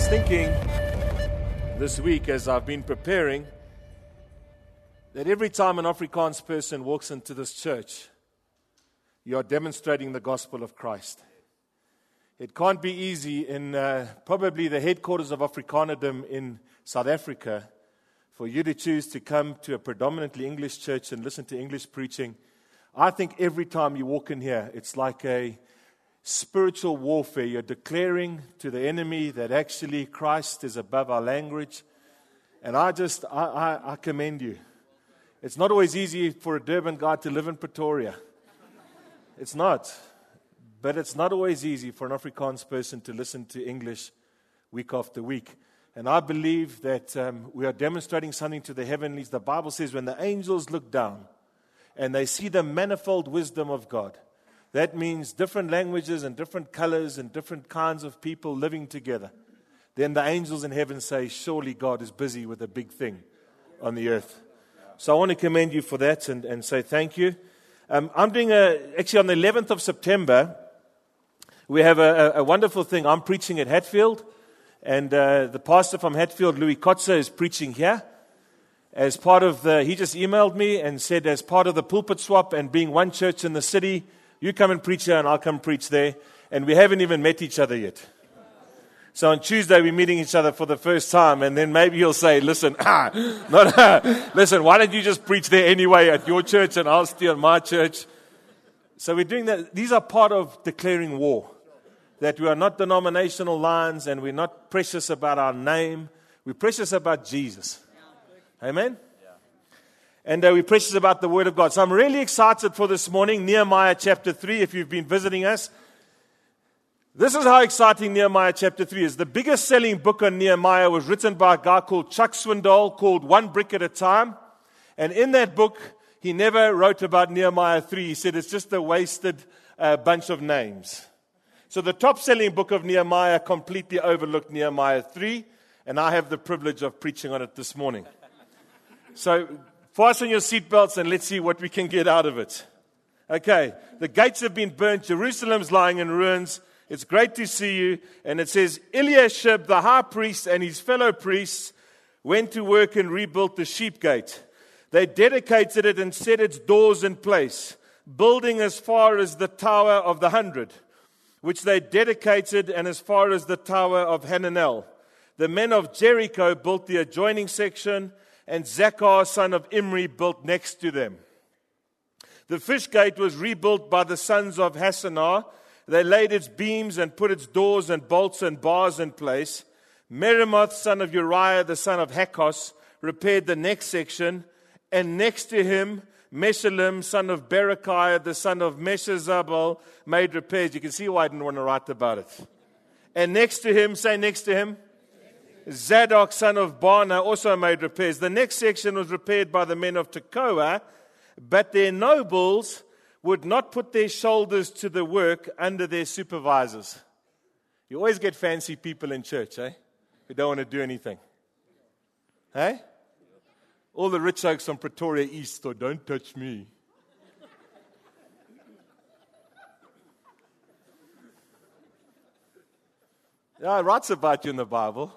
thinking this week as I've been preparing that every time an Afrikaans person walks into this church, you are demonstrating the gospel of Christ. It can't be easy in probably the headquarters of Afrikanerdom in South Africa for you to choose to come to a predominantly English church and listen to English preaching. I think every time you walk in here, it's like a spiritual warfare. You're declaring to the enemy that actually Christ is above our language. And I commend you. It's not always easy for a Durban guy to live in Pretoria. It's not. But it's not always easy for an Afrikaans person to listen to English week after week. And I believe that we are demonstrating something to the heavenlies. The Bible says when the angels look down and they see the manifold wisdom of God, that means different languages and different colors and different kinds of people living together. Then the angels in heaven say, surely God is busy with a big thing on the earth. So I want to commend you for that and say thank you. I'm doing actually on the 11th of September, we have a wonderful thing. I'm preaching at Hatfield, and the pastor from Hatfield, Louis Kotze, is preaching here. As part of he just emailed me and said, as part of the pulpit swap and being one church in the city, you come and preach here and I'll come preach there. And we haven't even met each other yet. So on Tuesday, we're meeting each other for the first time. And then maybe he'll say, listen, listen, why don't you just preach there anyway at your church and I'll stay on my church. So we're doing that. These are part of declaring war. That we are not denominational lines and we're not precious about our name. We're precious about Jesus. Amen? And we're precious about the Word of God. So I'm really excited for this morning, Nehemiah chapter 3, if you've been visiting us. This is how exciting Nehemiah chapter 3 is. The biggest selling book on Nehemiah was written by a guy called Chuck Swindoll, called One Brick at a Time. And in that book, he never wrote about Nehemiah 3. He said it's just a wasted bunch of names. So the top selling book of Nehemiah completely overlooked Nehemiah 3. And I have the privilege of preaching on it this morning. So fasten your seatbelts and let's see what we can get out of it. Okay, the gates have been burnt. Jerusalem's lying in ruins. It's great to see you. And it says, Eliashib, the high priest, and his fellow priests went to work and rebuilt the sheep gate. They dedicated it and set its doors in place, building as far as the Tower of the 100, which they dedicated, and as far as the Tower of Hananel. The men of Jericho built the adjoining section, and Zachar, son of Imri, built next to them. The fish gate was rebuilt by the sons of Hassenaah. They laid its beams and put its doors and bolts and bars in place. Meremoth, son of Uriah, the son of Hakos, repaired the next section. And next to him, Meshullam, son of Berechiah, the son of Meshezabel, made repairs. You can see why I didn't want to write about it. And next to him, say next to him, Zadok, son of Baana, also made repairs. The next section was repaired by the men of Tekoa, but their nobles would not put their shoulders to the work under their supervisors. You always get fancy people in church, who don't want to do anything. All the rich oaks from Pretoria East thought, don't touch me. Yeah, it writes about you in the Bible.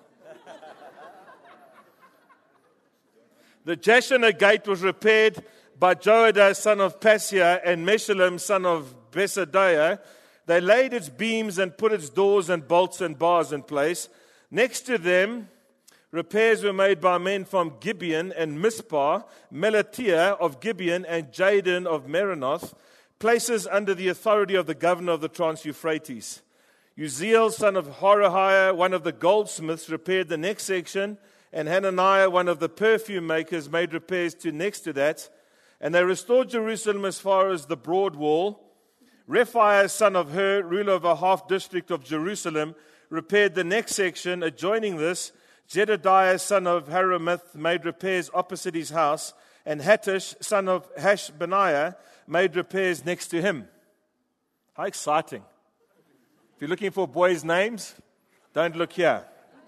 The Jeshanah gate was repaired by Joadah, son of Paseah, and Meshullam, son of Besadiah. They laid its beams and put its doors and bolts and bars in place. Next to them, repairs were made by men from Gibeon and Mizpah, Melatiah of Gibeon and Jadon of Meronoth, places under the authority of the governor of the Trans-Euphrates. Uziel, son of Horahiah, one of the goldsmiths, repaired the next section, and Hananiah, one of the perfume makers, made repairs to next to that. And they restored Jerusalem as far as the broad wall. Rephaiah, son of Hur, ruler of a half district of Jerusalem, repaired the next section adjoining this. Jedediah, son of Haramith, made repairs opposite his house. And Hattush, son of Hashbaniah, made repairs next to him. How exciting. If you're looking for boys' names, don't look here.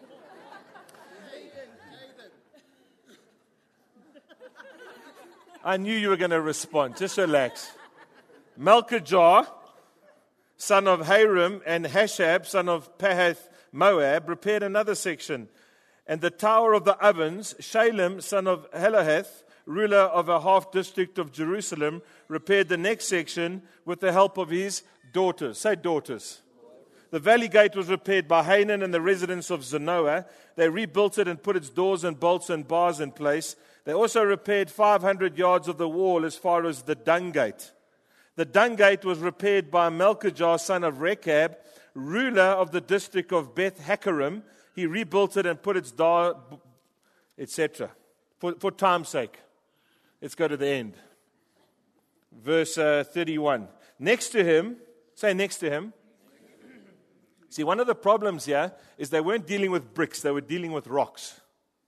I knew you were going to respond. Just relax. Malchijah, son of Harim, and Hashab, son of Pahath Moab, repaired another section. And the Tower of the Ovens, Shalem, son of Halaheth, ruler of a half district of Jerusalem, repaired the next section with the help of his daughters. Say daughters. The valley gate was repaired by Hanan and the residents of Zanoah. They rebuilt it and put its doors and bolts and bars in place. They also repaired 500 yards of the wall as far as the dung gate. The dung gate was repaired by Melchijah, son of Rechab, ruler of the district of Beth Hakkerem. He rebuilt it and put its door, etc. For time's sake, let's go to the end. Verse 31. Next to him, say next to him. See, one of the problems here is they weren't dealing with bricks, they were dealing with rocks.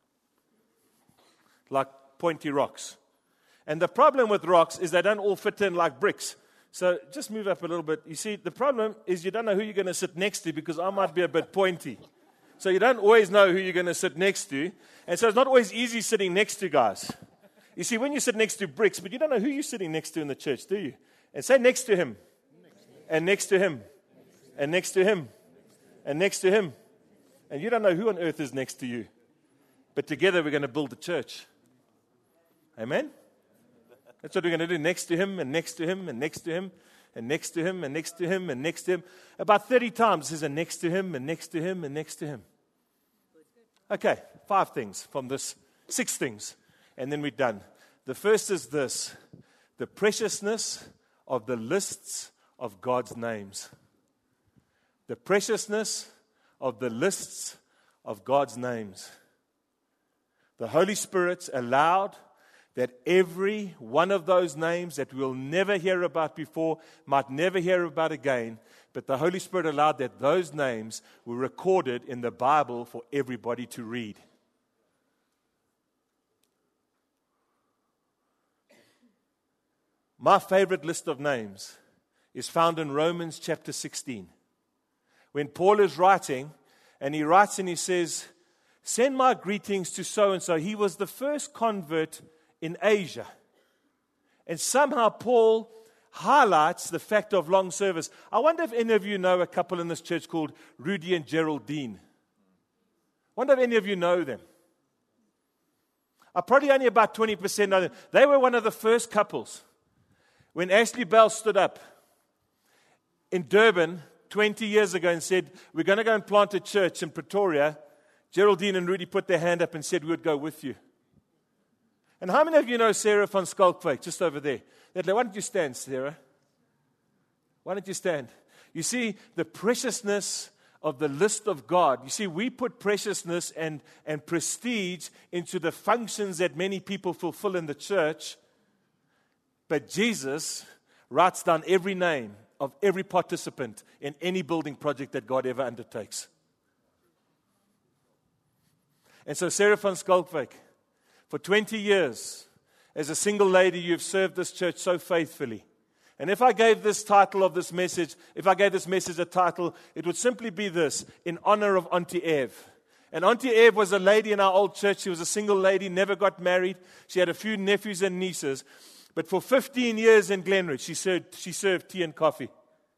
Like pointy rocks. And the problem with rocks is they don't all fit in like bricks. So just move up a little bit. You see, the problem is you don't know who you're going to sit next to because I might be a bit pointy. So you don't always know who you're going to sit next to. And so it's not always easy sitting next to guys. You see, when you sit next to bricks, but you don't know who you're sitting next to in the church, do you? And say next to him. And next to him. And next to him. And next to him. And you don't know who on earth is next to you. But together we're going to build the church. Amen? That's what we're going to do. Next to him, and next to him, and next to him, and next to him, and next to him, and next to him. About 30 times there's a next to him, and next to him, and next to him. Okay, 5 things from this, 6 things. And then we're done. The first is this. The preciousness of the lists of God's names. The preciousness of the lists of God's names. The Holy Spirit allowed that every one of those names that we'll never hear about before, might never hear about again, but the Holy Spirit allowed that those names were recorded in the Bible for everybody to read. My favorite list of names is found in Romans chapter 16. When Paul is writing, and he writes and he says, send my greetings to so-and-so. He was the first convert in Asia. And somehow Paul highlights the fact of long service. I wonder if any of you know a couple in this church called Rudy and Geraldine. I wonder if any of you know them. Probably only about 20% know them. They were one of the first couples. When Ashley Bell stood up in Durban 20 years ago and said, we're going to go and plant a church in Pretoria, Geraldine and Rudy put their hand up and said, we would go with you. And how many of you know Sarah van Skalkwyk, just over there? Why don't you stand, Sarah? Why don't you stand? You see, the preciousness of the list of God. You see, we put preciousness and prestige into the functions that many people fulfill in the church. But Jesus writes down every name of every participant in any building project that God ever undertakes. And so Sarah van Skalkwyk, for 20 years, as a single lady, you've served this church so faithfully. And if I gave this title of this message, if I gave this message a title, it would simply be this, in honor of Auntie Ev. And Auntie Ev was a lady in our old church. She was a single lady, never got married. She had a few nephews and nieces. But for 15 years in Glenridge, she served tea and coffee.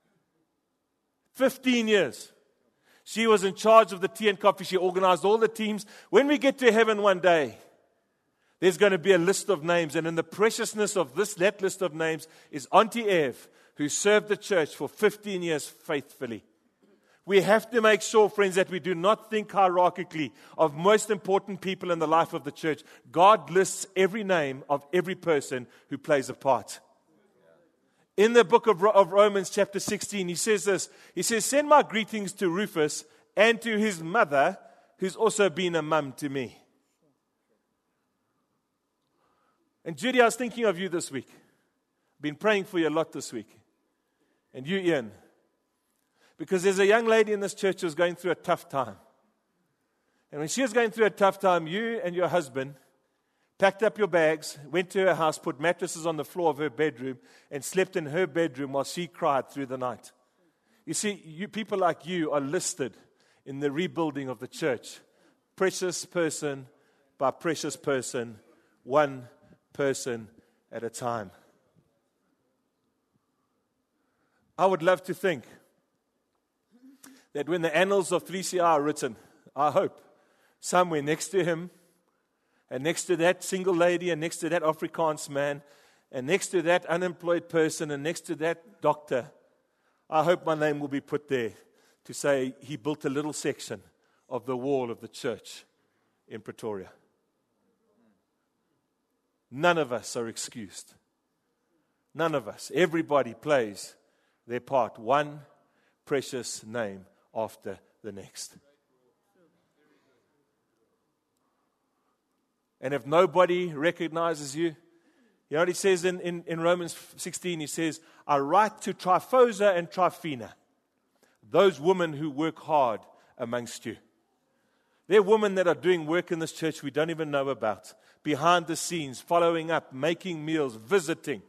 15 years. She was in charge of the tea and coffee. She organized all the teams. When we get to heaven one day, there's going to be a list of names. And in the preciousness of that list of names is Auntie Ev, who served the church for 15 years faithfully. We have to make sure, friends, that we do not think hierarchically of most important people in the life of the church. God lists every name of every person who plays a part. In the book of Romans chapter 16, he says this. He says, send my greetings to Rufus and to his mother, who's also been a mum to me. And Judy, I was thinking of you this week. I've been praying for you a lot this week. And you, Ian. Because there's a young lady in this church who's going through a tough time. And when she was going through a tough time, you and your husband packed up your bags, went to her house, put mattresses on the floor of her bedroom, and slept in her bedroom while she cried through the night. You see, people like you are listed in the rebuilding of the church. Precious person by precious person, one person at a time. I would love to think that when the annals of 3CR are written, I hope, somewhere next to him, and next to that single lady, and next to that Afrikaans man, and next to that unemployed person, and next to that doctor, I hope my name will be put there to say he built a little section of the wall of the church in Pretoria. None of us are excused. None of us. Everybody plays their part. One precious name after the next. And if nobody recognizes you, you know what he says in Romans 16? He says, I write to Tryphosa and Tryphena, those women who work hard amongst you. There are women that are doing work in this church we don't even know about. Behind the scenes, following up, making meals, visiting.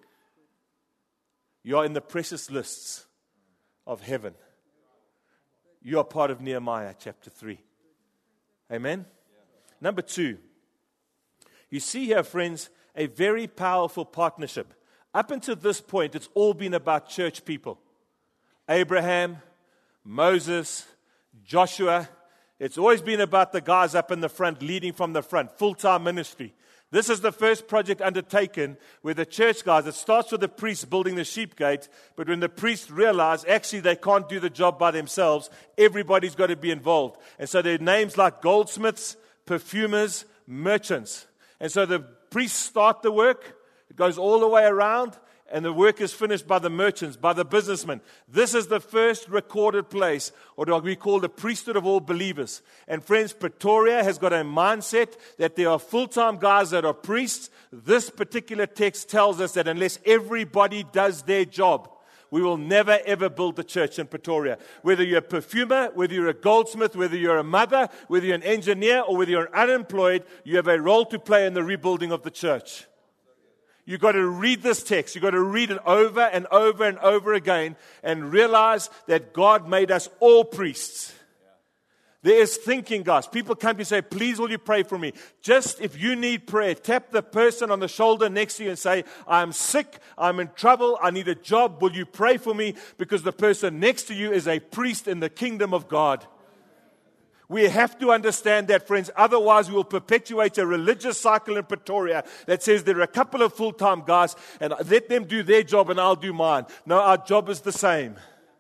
You are in the precious lists of heaven. You are part of Nehemiah chapter 3. Amen? Number 2. You see here, friends, a very powerful partnership. Up until this point, it's all been about church people. Abraham, Moses, Joshua. It's always been about the guys up in the front, leading from the front, full-time ministry. This is the first project undertaken where the church guys, it starts with the priests building the sheep gate, but when the priests realize actually they can't do the job by themselves, everybody's got to be involved. And so there are names like goldsmiths, perfumers, merchants. And so the priests start the work, it goes all the way around, and the work is finished by the merchants, by the businessmen. This is the first recorded place, or what we call the priesthood of all believers. And friends, Pretoria has got a mindset that there are full-time guys that are priests. This particular text tells us that unless everybody does their job, we will never ever build the church in Pretoria. Whether you're a perfumer, whether you're a goldsmith, whether you're a mother, whether you're an engineer, or whether you're unemployed, you have a role to play in the rebuilding of the church. You've got to read this text. You've got to read it over and over and over again and realize that God made us all priests. There is thinking, guys. People come to say, please will you pray for me? Just if you need prayer, tap the person on the shoulder next to you and say, I'm sick, I'm in trouble, I need a job, will you pray for me? Because the person next to you is a priest in the kingdom of God. We have to understand that, friends. Otherwise, we will perpetuate a religious cycle in Pretoria that says there are a couple of full-time guys and let them do their job and I'll do mine. No, our job is the same.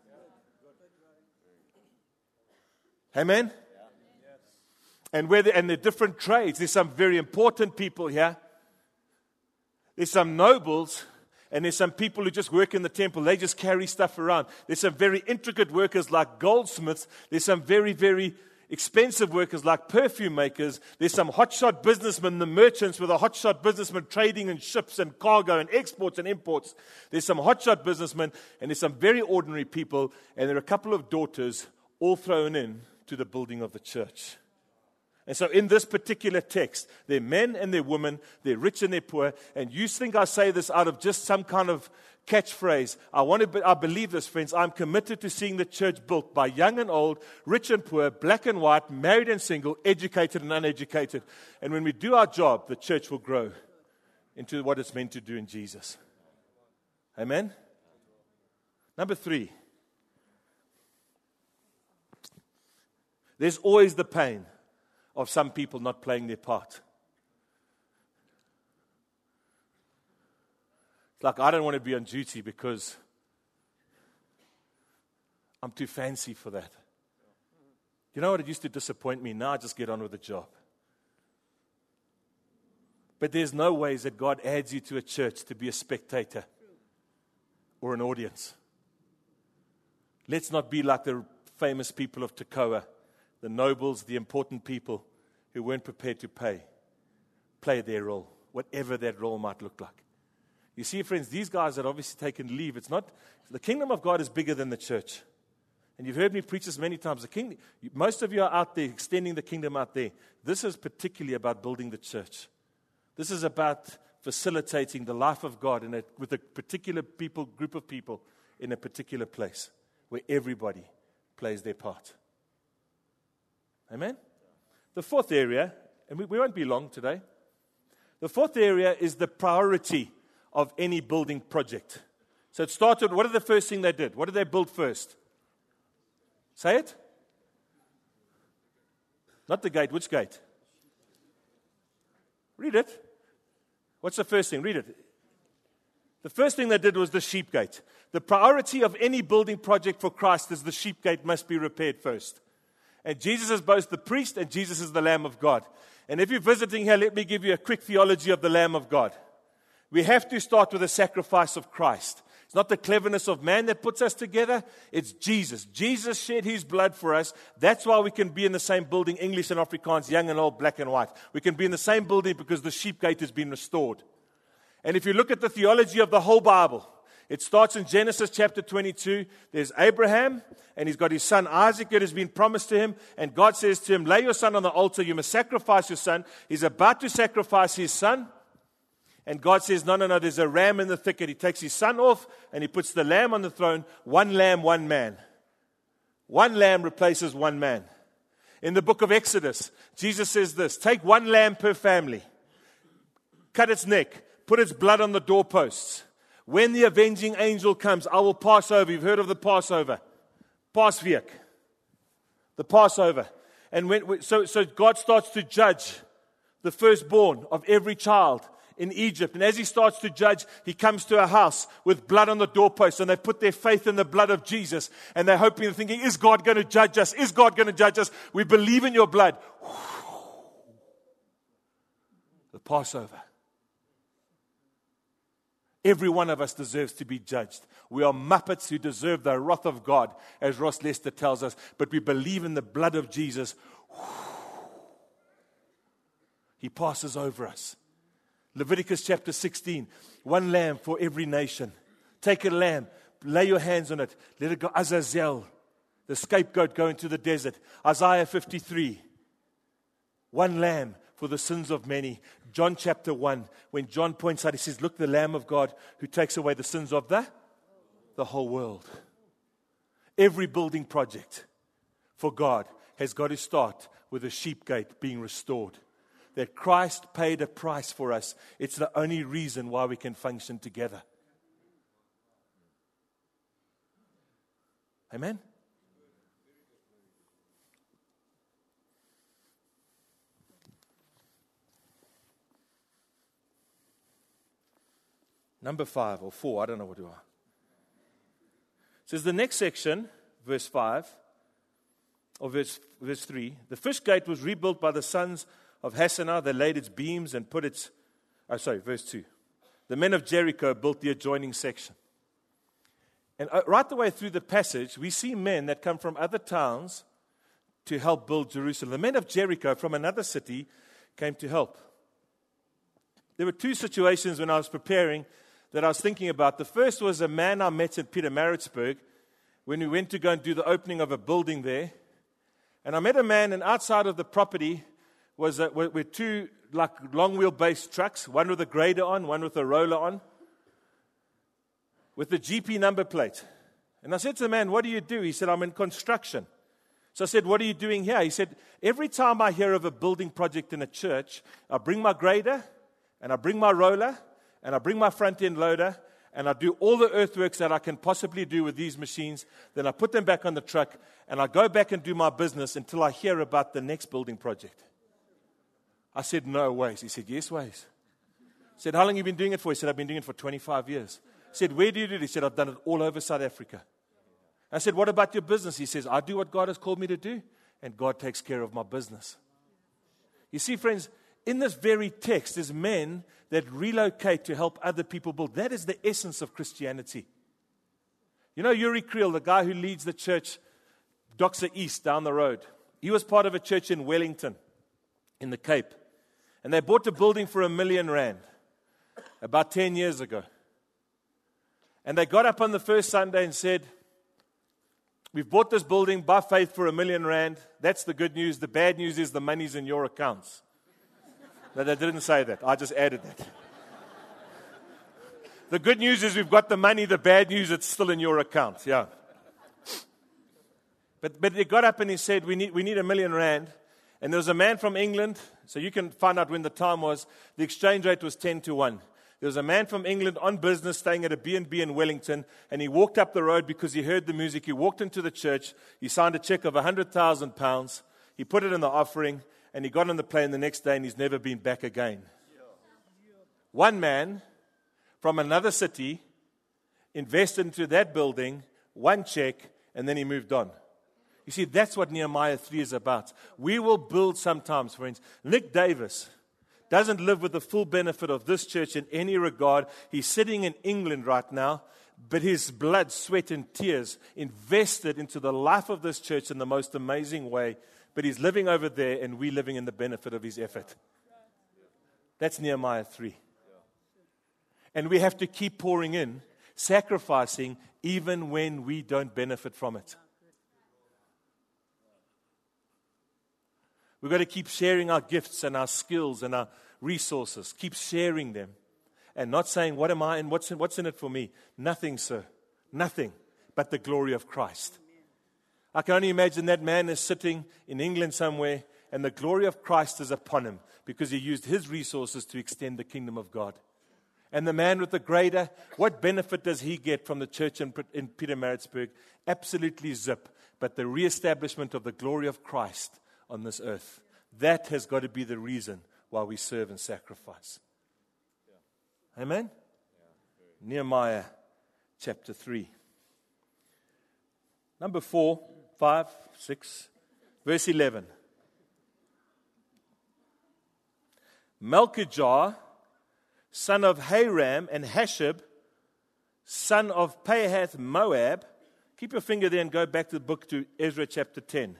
Amen? And the different trades. There's some very important people here. There's some nobles. And there's some people who just work in the temple. They just carry stuff around. There's some very intricate workers like goldsmiths. There's some very, very expensive workers like perfume makers. There's some hotshot businessmen, the merchants with a hotshot businessman trading in ships and cargo and exports and imports. There's some hotshot businessmen and there's some very ordinary people. And there are a couple of daughters all thrown in to the building of the church. And so in this particular text, they're men and they're women, they're rich and they're poor. And you think I say this out of just some kind of catchphrase. I believe this, friends. I'm committed to seeing the church built by young and old, rich and poor, black and white, married and single, educated and uneducated. And when we do our job, the church will grow into what it's meant to do in Jesus. Amen? Number 3. There's always the pain of some people not playing their part. It's like, I don't want to be on duty because I'm too fancy for that. You know what? It used to disappoint me. Now I just get on with the job. But there's no ways that God adds you to a church to be a spectator or an audience. Let's not be like the famous people of Tekoa, the nobles, the important people who weren't prepared to play their role, whatever that role might look like. You see, friends, these guys had obviously taken leave. It's not, the kingdom of God is bigger than the church. And you've heard me preach this many times. Most of you are out there extending the kingdom out there. This is particularly about building the church. This is about facilitating the life of God with a particular group of people in a particular place where everybody plays their part. Amen? The fourth area, and we won't be long today. The fourth area is the priority of any building project. So it started, what are the first thing they did? What did they build first? Say it? Not the gate. Which gate? Read it. What's the first thing? Read it. The first thing they did was the sheep gate. The priority of any building project for Christ is the sheep gate must be repaired first. And Jesus is both the priest and Jesus is the Lamb of God. And if you're visiting here, let me give you a quick theology of the Lamb of God. We have to start with the sacrifice of Christ. It's not the cleverness of man that puts us together. It's Jesus. Jesus shed his blood for us. That's why we can be in the same building, English and Afrikaans, young and old, black and white. We can be in the same building because the sheep gate has been restored. And if you look at the theology of the whole Bible, it starts in Genesis chapter 22. There's Abraham, and he's got his son Isaac that has been promised to him. And God says to him, lay your son on the altar. You must sacrifice your son. He's about to sacrifice his son. And God says, no, there's a ram in the thicket. He takes his son off, and he puts the lamb on the throne. One lamb, one man. One lamb replaces one man. In the book of Exodus, Jesus says this, take one lamb per family. Cut its neck. Put its blood on the doorposts. When the avenging angel comes, I will pass over. You've heard of the Passover. Pasveek. The Passover. And so God starts to judge the firstborn of every child in Egypt. And as he starts to judge, he comes to a house with blood on the doorposts. And they put their faith in the blood of Jesus. And they're hoping and thinking, is God going to judge us? Is God going to judge us? We believe in your blood. The Passover. Every one of us deserves to be judged. We are muppets who deserve the wrath of God, as Ross Lester tells us. But we believe in the blood of Jesus. He passes over us. Leviticus chapter 16. One lamb for every nation. Take a lamb. Lay your hands on it. Let it go. Azazel, the scapegoat, go into the desert. Isaiah 53. One lamb for the sins of many. John chapter 1, when John points out, he says, look, the Lamb of God who takes away the sins of the whole world. Every building project for God has got to start with a sheep gate being restored. That Christ paid a price for us. It's the only reason why we can function together. Amen? Number 5 or 4, I don't know what you are. It says the next section, verse 5, or verse 3, the fish gate was rebuilt by the sons of Hassenaah. They laid its beams and put its, verse 2. The men of Jericho built the adjoining section. And right the way through the passage, we see men that come from other towns to help build Jerusalem. The men of Jericho from another city came to help. There were 2 situations when I was preparing that I was thinking about. The first was a man I met in Pietermaritzburg when we went to go and do the opening of a building there. And I met a man, and outside of the property were 2 like long wheelbase trucks, one with a grader on, one with a roller on, with the GP number plate. And I said to the man, what do you do? He said, I'm in construction. So I said, what are you doing here? He said, every time I hear of a building project in a church, I bring my grader, and I bring my roller, and I bring my front-end loader, and I do all the earthworks that I can possibly do with these machines. Then I put them back on the truck, and I go back and do my business until I hear about the next building project. I said, no ways. He said, yes ways. I said, how long have you been doing it for? He said, I've been doing it for 25 years. I said, where do you do it? He said, I've done it all over South Africa. I said, what about your business? He says, I do what God has called me to do, and God takes care of my business. You see, friends, in this very text, there's men that relocate to help other people build. That is the essence of Christianity. You know, Yuri Creel, the guy who leads the church, Doxa East, down the road. He was part of a church in Wellington, in the Cape. And they bought a building for R1 million about 10 years ago. And they got up on the first Sunday and said, we've bought this building by faith for R1 million. That's the good news. The bad news is the money's in your accounts. No, they didn't say that. I just added that. The good news is we've got the money. The bad news, it's still in your account. Yeah. But he got up and he said, we need R1 million. And there was a man from England. So you can find out when the time was. The exchange rate was 10-1. There was a man from England on business staying at a B&B in Wellington. And he walked up the road because he heard the music. He walked into the church. He signed a check of £100,000. He put it in the offering, and he got on the plane the next day, and he's never been back again. One man from another city invested into that building, one check, and then he moved on. You see, that's what Nehemiah 3 is about. We will build sometimes, friends. Nick Davis doesn't live with the full benefit of this church in any regard. He's sitting in England right now, but his blood, sweat, and tears invested into the life of this church in the most amazing way. But he's living over there, and we're living in the benefit of his effort. That's Nehemiah 3. And we have to keep pouring in, sacrificing, even when we don't benefit from it. We've got to keep sharing our gifts and our skills and our resources. Keep sharing them. And not saying, what am I and what's in it for me? Nothing, sir. Nothing but the glory of Christ. I can only imagine that man is sitting in England somewhere, and the glory of Christ is upon him because he used his resources to extend the kingdom of God. And the man with the grader, what benefit does he get from the church in Pietermaritzburg? Absolutely zip. But the reestablishment of the glory of Christ on this earth, that has got to be the reason why we serve and sacrifice. Amen? Nehemiah chapter 3. Number 4, 5, 6, verse 11. Melchijah, son of Haram, and Hashab, son of Pahath Moab. Keep your finger there and go back to the book to Ezra chapter 10.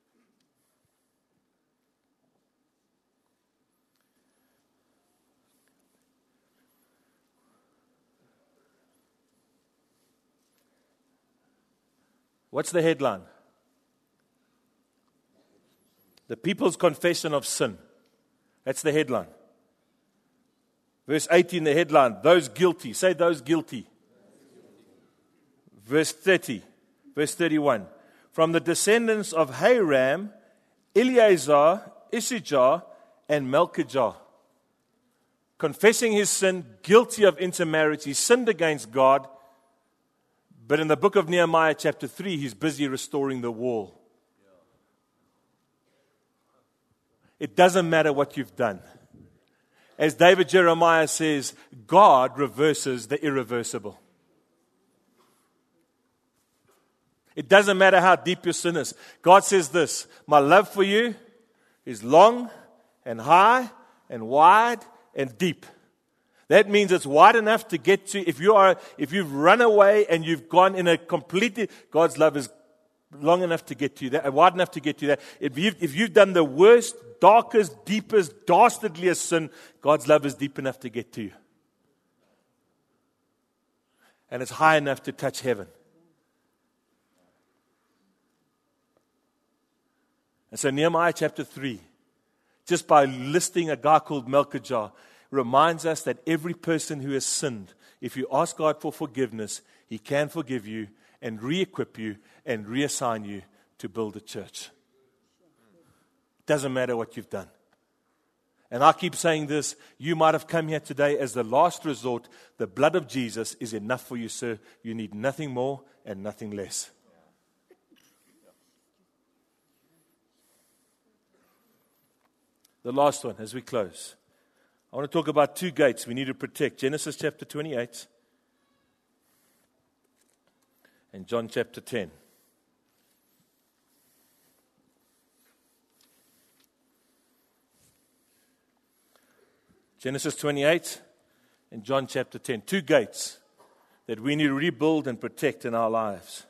What's the headline? The people's confession of sin. That's the headline. Verse 18, the headline, those guilty. Say those guilty. Verse 30, verse 31. From the descendants of Haram, Eleazar, Issachar, and Melchijah. Confessing his sin, guilty of intermarriage. He sinned against God. But in the book of Nehemiah chapter 3, he's busy restoring the wall. It doesn't matter what you've done. As David Jeremiah says, God reverses the irreversible. It doesn't matter how deep your sin is. God says this, my love for you is long and high and wide and deep. That means it's wide enough to get to, if you've run away and you've gone in a completely, God's love is long enough to get to you, that, wide enough to get to you. That. If you've done the worst, darkest, deepest, dastardliest sin, God's love is deep enough to get to you. And it's high enough to touch heaven. And so Nehemiah chapter 3, just by listing a guy called Melchijah, reminds us that every person who has sinned, if you ask God for forgiveness, He can forgive you and re-equip you and reassign you to build a church. Doesn't matter what you've done. And I keep saying this, you might have come here today as the last resort. The blood of Jesus is enough for you, sir. You need nothing more and nothing less. The last one as we close. I want to talk about two gates we need to protect. Genesis chapter 28 and John chapter 10. Genesis 28 and John chapter 10. Two gates that we need to rebuild and protect in our lives.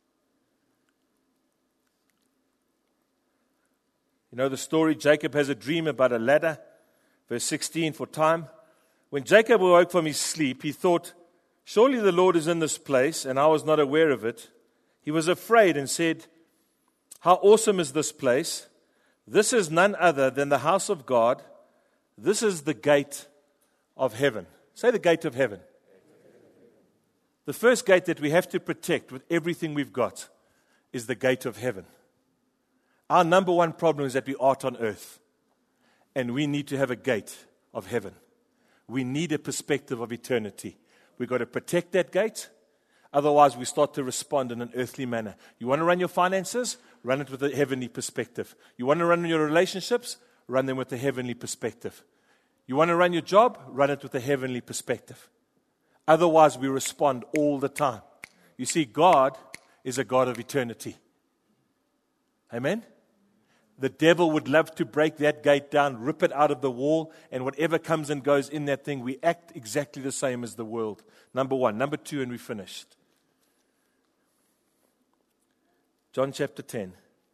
You know the story, Jacob has a dream about a ladder. Verse 16, for time. When Jacob awoke from his sleep, he thought, surely the Lord is in this place, and I was not aware of it. He was afraid and said, how awesome is this place? This is none other than the house of God. This is the gate of heaven. Say the gate of heaven. The first gate that we have to protect with everything we've got is the gate of heaven. Our number one problem is that we are on earth. And we need to have a gate of heaven. We need a perspective of eternity. We've got to protect that gate. Otherwise, we start to respond in an earthly manner. You want to run your finances? Run it with a heavenly perspective. You want to run your relationships? Run them with a heavenly perspective. You want to run your job? Run it with a heavenly perspective. Otherwise, we respond all the time. You see, God is a God of eternity. Amen? The devil would love to break that gate down, rip it out of the wall, and whatever comes and goes in that thing, we act exactly the same as the world. Number one. Number two, and we finished. John chapter 10.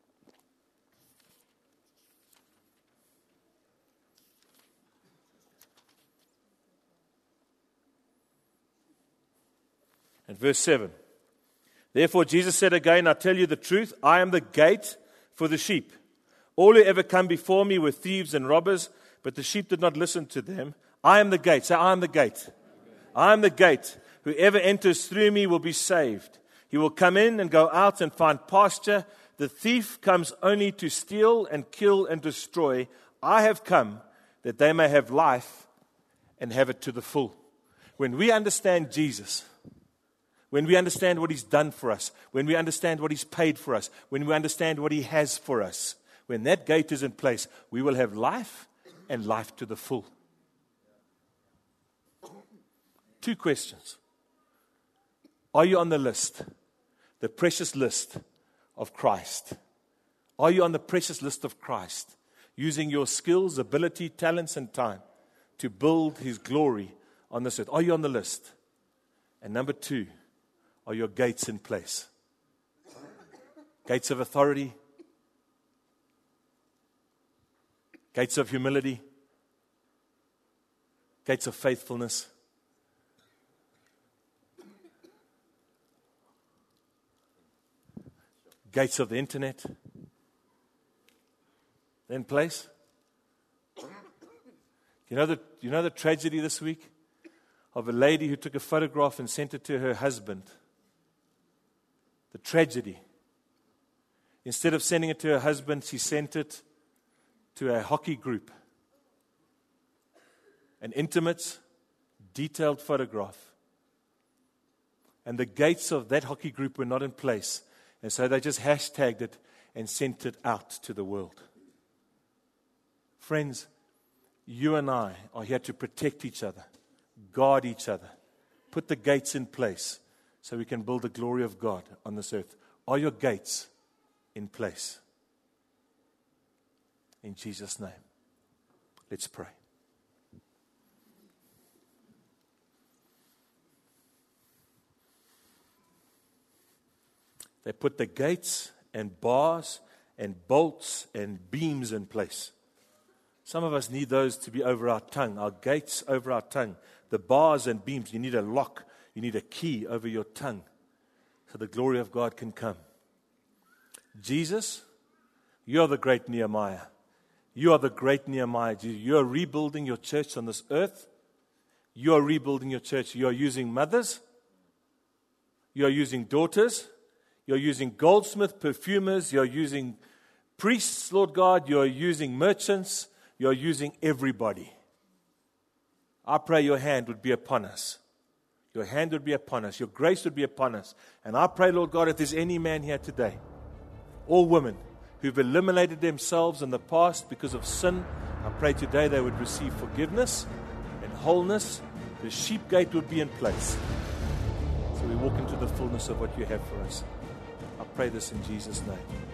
And verse 7. Therefore Jesus said again, I tell you the truth, I am the gate for the sheep. All who ever come before me were thieves and robbers, but the sheep did not listen to them. I am the gate. Say, I am the gate. I am the gate. Whoever enters through me will be saved. He will come in and go out and find pasture. The thief comes only to steal and kill and destroy. I have come that they may have life and have it to the full. When we understand Jesus, when we understand what He's done for us, when we understand what He's paid for us, when we understand what He has for us, when that gate is in place, we will have life and life to the full. 2 questions. Are you on the list? The precious list of Christ. Are you on the precious list of Christ? Using your skills, ability, talents, and time to build His glory on this earth. Are you on the list? And number 2, are your gates in place? Gates of authority. Gates of humility. Gates of faithfulness. Gates of the internet. In place. You know the tragedy this week of a lady who took a photograph and sent it to her husband. The tragedy. Instead of sending it to her husband, she sent it to a hockey group. An intimate, detailed photograph. And the gates of that hockey group were not in place. And so they just hashtagged it and sent it out to the world. Friends, you and I are here to protect each other, guard each other, put the gates in place so we can build the glory of God on this earth. Are your gates in place? In Jesus' name. Let's pray. They put the gates and bars and bolts and beams in place. Some of us need those to be over our tongue, our gates over our tongue. The bars and beams, you need a lock, you need a key over your tongue so the glory of God can come. Jesus, you're the great Nehemiah. You are the great Nehemiah. You are rebuilding your church on this earth. You are rebuilding your church. You are using mothers. You are using daughters. You're using goldsmith, perfumers. You're using priests, Lord God. You're using merchants. You're using everybody. I pray your hand would be upon us. Your hand would be upon us. Your grace would be upon us. And I pray, Lord God, if there's any man here today, or women, who've eliminated themselves in the past because of sin, I pray today they would receive forgiveness and wholeness. The sheep gate would be in place. So we walk into the fullness of what you have for us. I pray this in Jesus' name.